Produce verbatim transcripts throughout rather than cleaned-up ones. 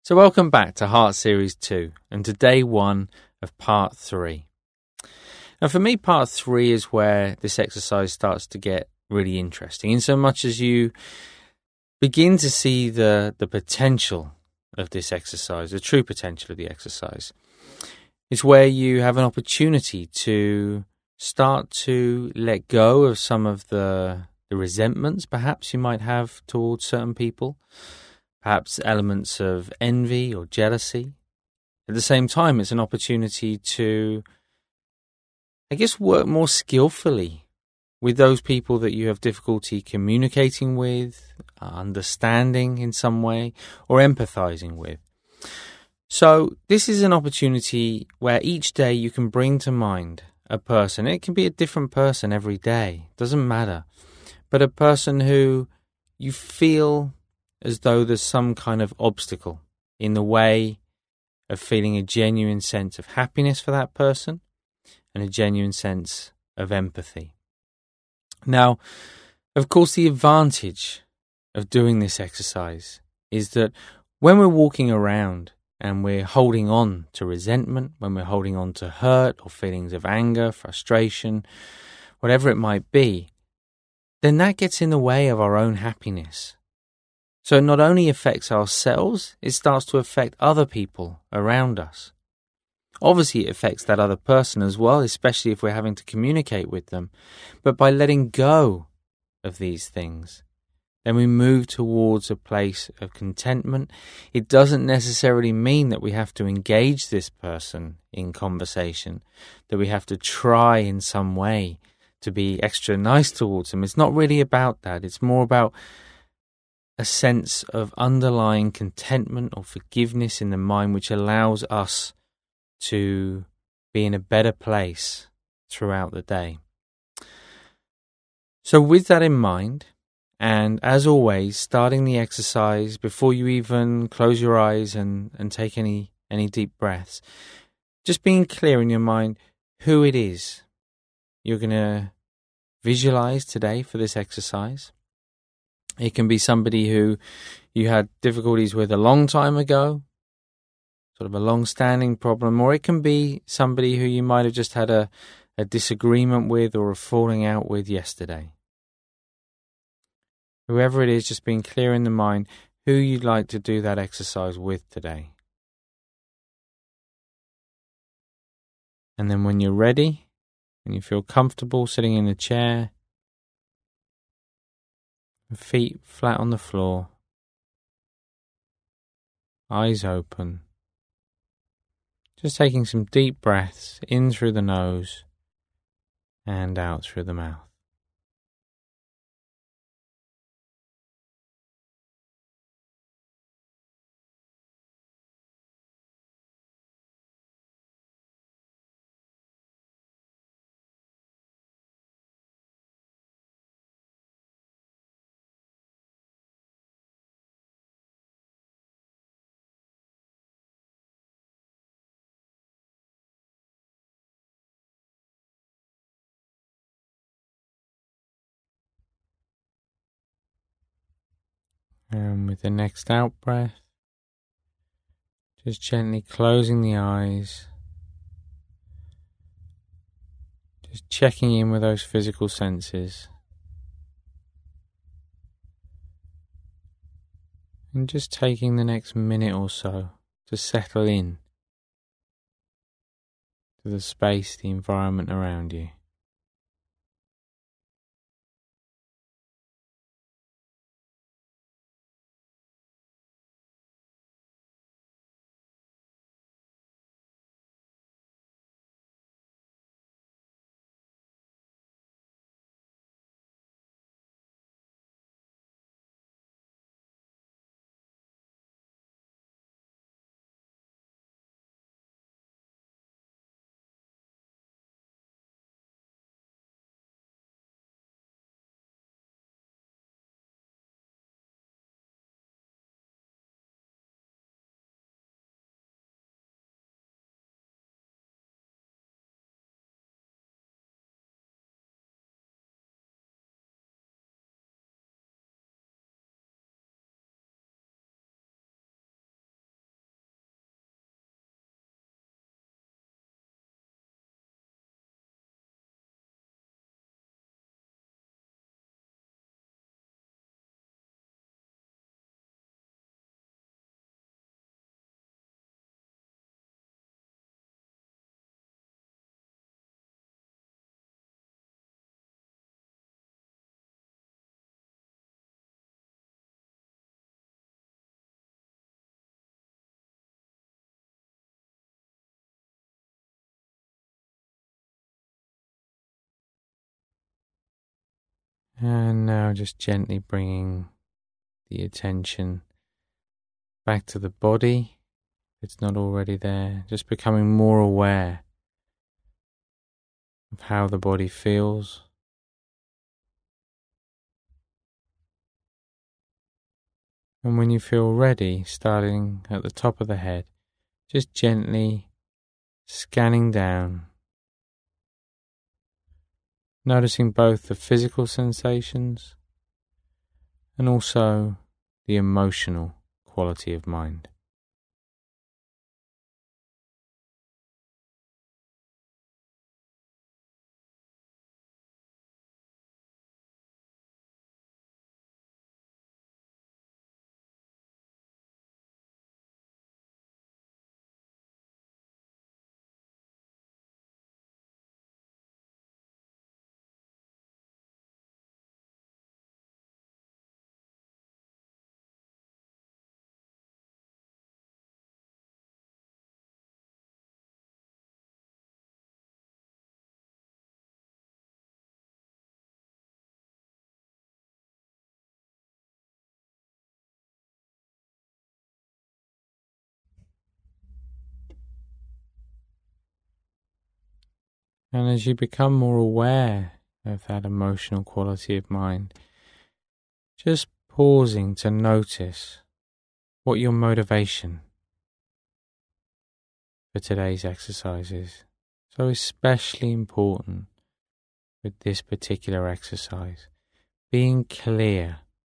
So welcome back to Heart Series two and to day one of part three. Now for me, part three is where this exercise starts to get really interesting, in so much as you begin to see the, the potential of this exercise, the true potential of the exercise. It's where you have an opportunity to start to let go of some of the, the resentments perhaps you might have towards certain people, perhaps elements of envy or jealousy. At the same time, it's an opportunity to, I guess, work more skillfully with those people that you have difficulty communicating with, uh, understanding in some way, or empathizing with. So this is an opportunity where each day you can bring to mind a person. It can be a different person every day, doesn't matter, but a person who you feel as though there's some kind of obstacle in the way of feeling a genuine sense of happiness for that person and a genuine sense of empathy. Now, of course, the advantage of doing this exercise is that when we're walking around and we're holding on to resentment, when we're holding on to hurt or feelings of anger, frustration, whatever it might be, then that gets in the way of our own happiness. So it not only affects ourselves, it starts to affect other people around us. Obviously, it affects that other person as well, especially if we're having to communicate with them. But by letting go of these things, then we move towards a place of contentment. It doesn't necessarily mean that we have to engage this person in conversation, that we have to try in some way to be extra nice towards them. It's not really about that. It's more about a sense of underlying contentment or forgiveness in the mind, which allows us to be in a better place throughout the day. So with that in mind, and as always, starting the exercise before you even close your eyes and, and take any, any deep breaths, just being clear in your mind who it is you're going to visualize today for this exercise. It can be somebody who you had difficulties with a long time ago, sort of a long-standing problem, or it can be somebody who you might have just had a, a disagreement with or a falling out with yesterday. Whoever it is, just being clear in the mind who you'd like to do that exercise with today. And then when you're ready, and you feel comfortable sitting in the chair, feet flat on the floor, eyes open, just taking some deep breaths in through the nose and out through the mouth. And with the next out breath, just gently closing the eyes, just checking in with those physical senses, and just taking the next minute or so to settle in to the space, the environment around you. And now just gently bringing the attention back to the body. If it's not already there, just becoming more aware of how the body feels. And when you feel ready, starting at the top of the head, just gently scanning down, noticing both the physical sensations and also the emotional quality of mind. And as you become more aware of that emotional quality of mind, just pausing to notice what your motivation for today's exercise is. So especially important with this particular exercise, being clear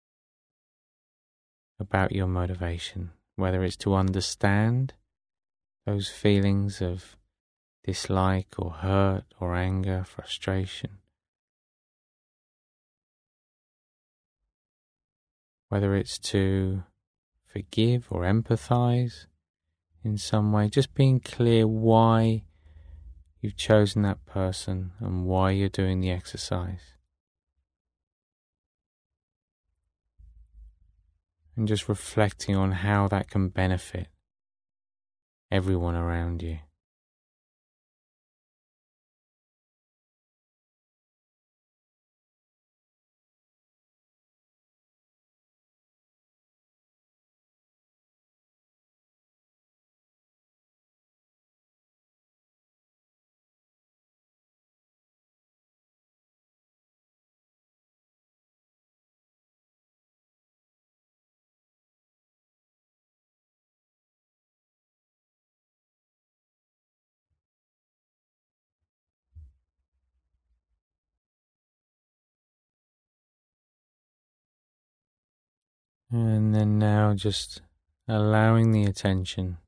about your motivation, whether it's to understand those feelings of dislike or hurt or anger, frustration, whether it's to forgive or empathize in some way, just being clear why you've chosen that person and why you're doing the exercise. And just reflecting on how that can benefit everyone around you. And then now just allowing the attention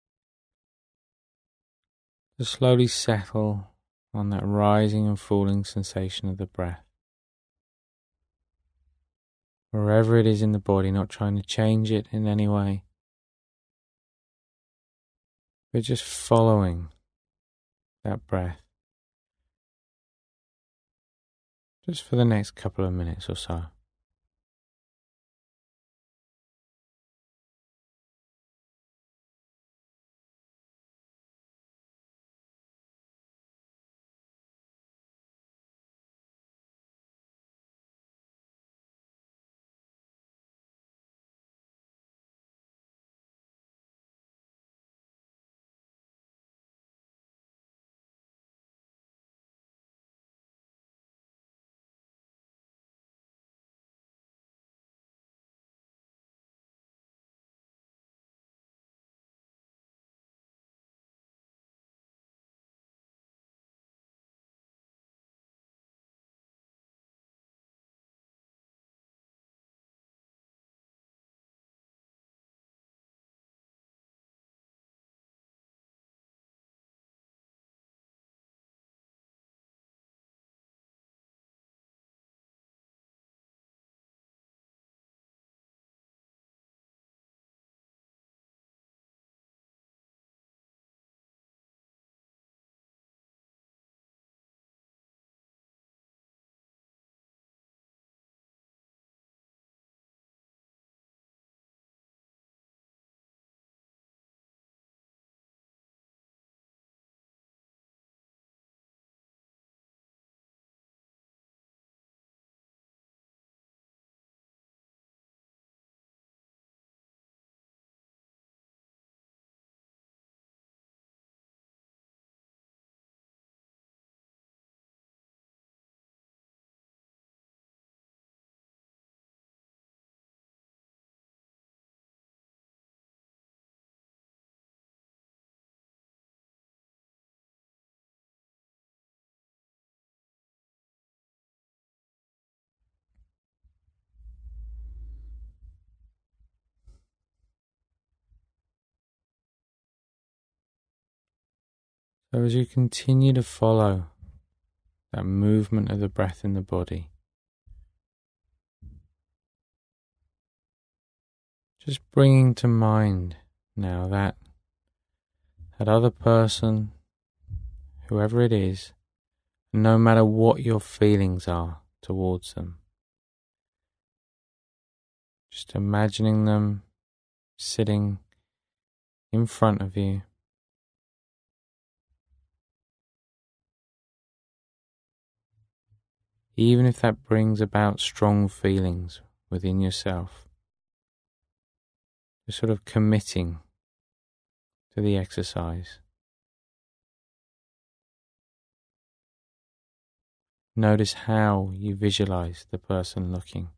to slowly settle on that rising and falling sensation of the breath. Wherever it is in the body, not trying to change it in any way, but just following that breath just for the next couple of minutes or so. So as you continue to follow that movement of the breath in the body, just bringing to mind now that that other person, whoever it is, no matter what your feelings are towards them, just imagining them sitting in front of you, even if that brings about strong feelings within yourself, just sort of committing to the exercise. Notice how you visualize the person looking.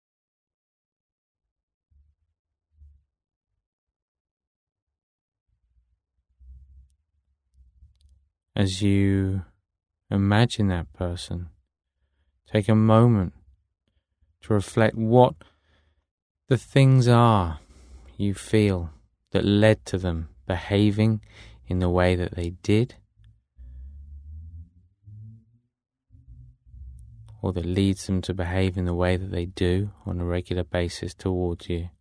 As you imagine that person, take a moment to reflect what the things are you feel that led to them behaving in the way that they did, or that leads them to behave in the way that they do on a regular basis towards you.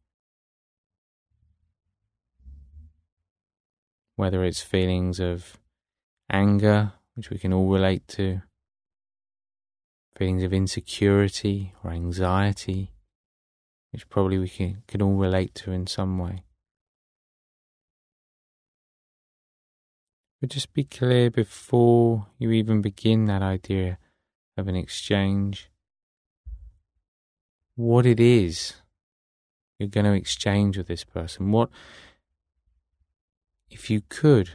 Whether it's feelings of anger, which we can all relate to, feelings of insecurity or anxiety, which probably we can, can all relate to in some way. But just be clear before you even begin that idea of an exchange, what it is you're going to exchange with this person. What, if you could,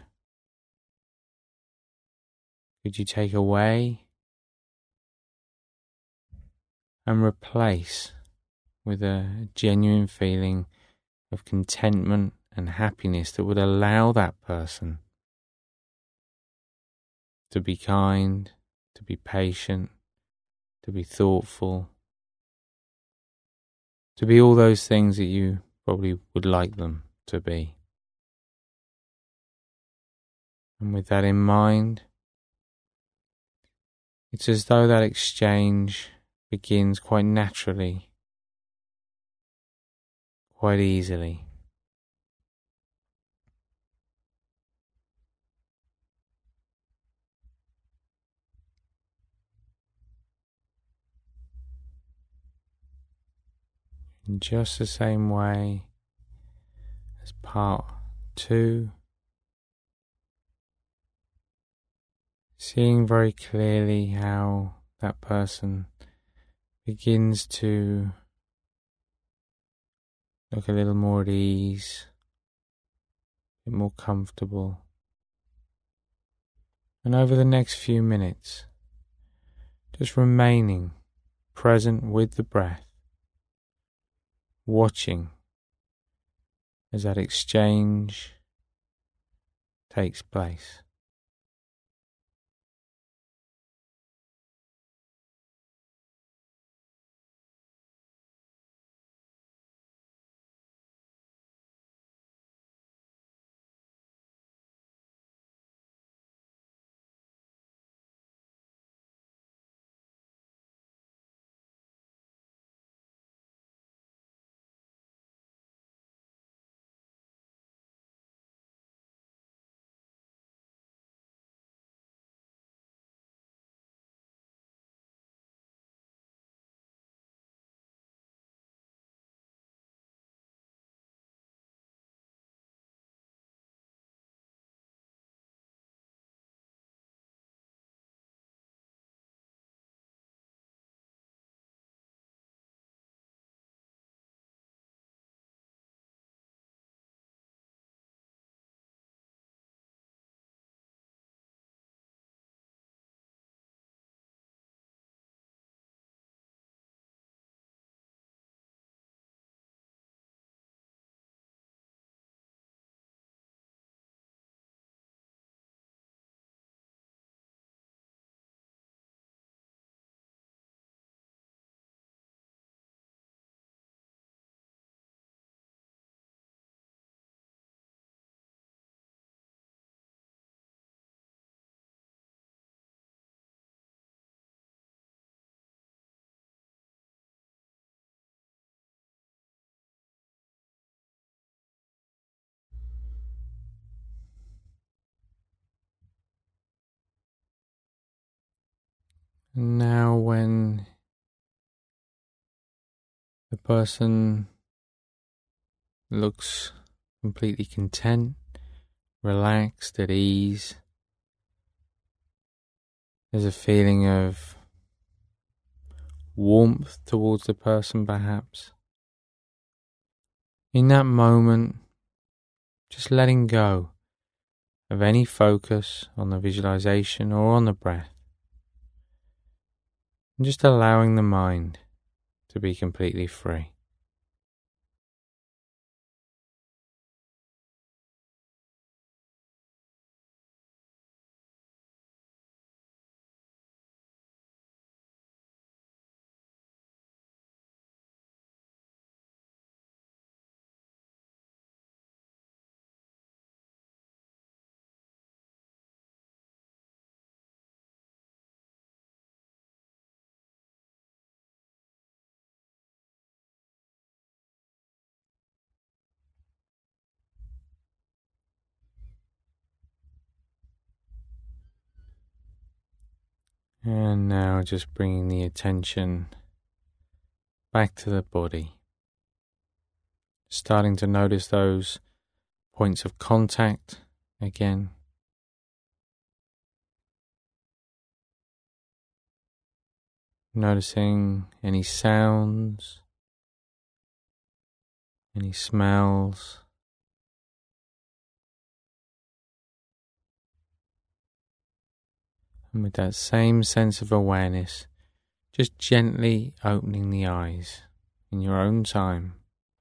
could you take away and replace with a genuine feeling of contentment and happiness that would allow that person to be kind, to be patient, to be thoughtful, to be all those things that you probably would like them to be. And with that in mind, it's as though that exchange begins quite naturally, quite easily. In just the same way as part two, seeing very clearly how that person begins to look a little more at ease, a bit more comfortable. And over the next few minutes, just remaining present with the breath, watching as that exchange takes place. And now when the person looks completely content, relaxed, at ease, there's a feeling of warmth towards the person perhaps. In that moment, just letting go of any focus on the visualization or on the breath, and just allowing the mind to be completely free. And now just bringing the attention back to the body. Starting to notice those points of contact again. Noticing any sounds, any smells. And with that same sense of awareness, just gently opening the eyes in your own time.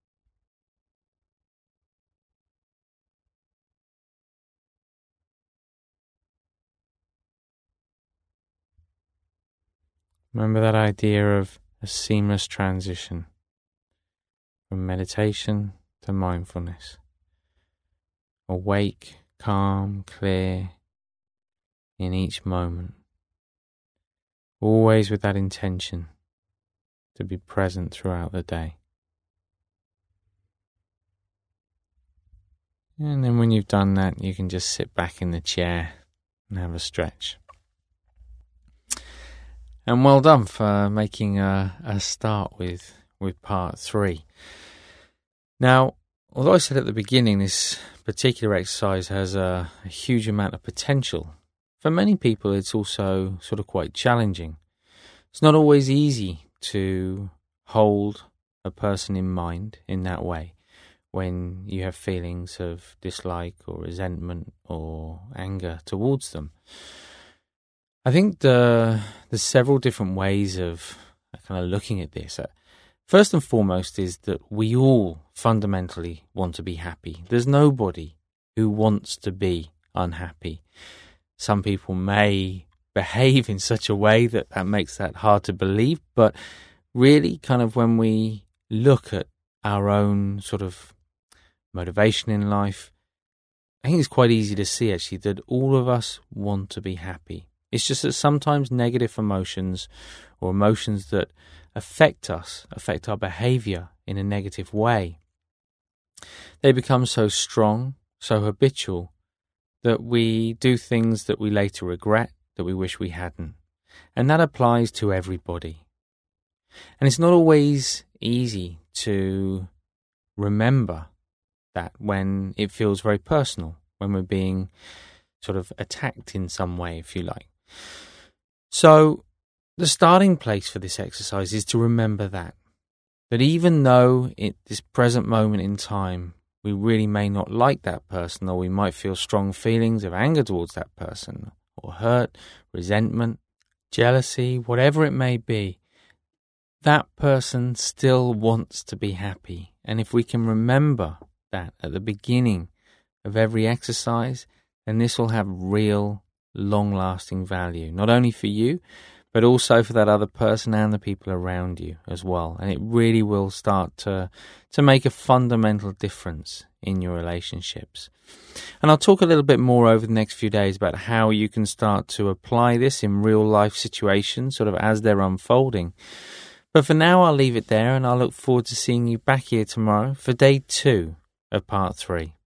Remember that idea of a seamless transition from meditation to mindfulness. Awake, calm, clear in each moment. Always with that intention to be present throughout the day. And then when you've done that, you can just sit back in the chair and have a stretch. And well done for making a, a start with, with part three. Now, although I said at the beginning this particular exercise has a, a huge amount of potential, for many people it's also sort of quite challenging. It's not always easy to hold a person in mind in that way when you have feelings of dislike or resentment or anger towards them. I think the, there's several different ways of kind of looking at this. First and foremost is that we all fundamentally want to be happy. There's nobody who wants to be unhappy. Some people may behave in such a way that that makes that hard to believe, but really kind of when we look at our own sort of motivation in life, I think it's quite easy to see actually that all of us want to be happy. It's just that sometimes negative emotions or emotions that affect us, affect our behavior in a negative way, they become so strong, so habitual, that we do things that we later regret, that we wish we hadn't. And that applies to everybody. And it's not always easy to remember that when it feels very personal, when we're being sort of attacked in some way, if you like. So the starting place for this exercise is to remember that, that even though at this present moment in time, we really may not like that person, or we might feel strong feelings of anger towards that person, or hurt, resentment, jealousy, whatever it may be, that person still wants to be happy. And if we can remember that at the beginning of every exercise, then this will have real, long-lasting value, not only for you, but also for that other person and the people around you as well. And it really will start to to make a fundamental difference in your relationships. And I'll talk a little bit more over the next few days about how you can start to apply this in real life situations, sort of as they're unfolding. But for now, I'll leave it there, and I'll look forward to seeing you back here tomorrow for day two of part three.